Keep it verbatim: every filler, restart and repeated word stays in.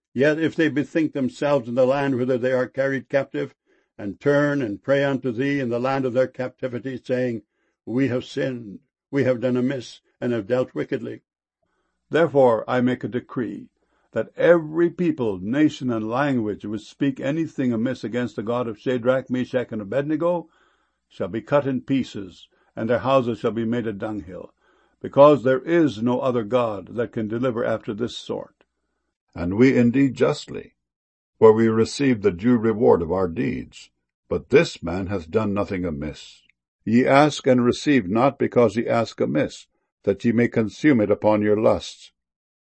Yet if they bethink themselves in the land whither they are carried captive, and turn and pray unto thee in the land of their captivity, saying, We have sinned, we have done amiss, and have dealt wickedly. Therefore I make a decree, that every people, nation, and language which speak anything amiss against the God of Shadrach, Meshach, and Abednego shall be cut in pieces, and their houses shall be made a dunghill, because there is no other God that can deliver after this sort. And we indeed justly, for we receive the due reward of our deeds. But this man hath done nothing amiss. Ye ask and receive not because ye ask amiss, that ye may consume it upon your lusts.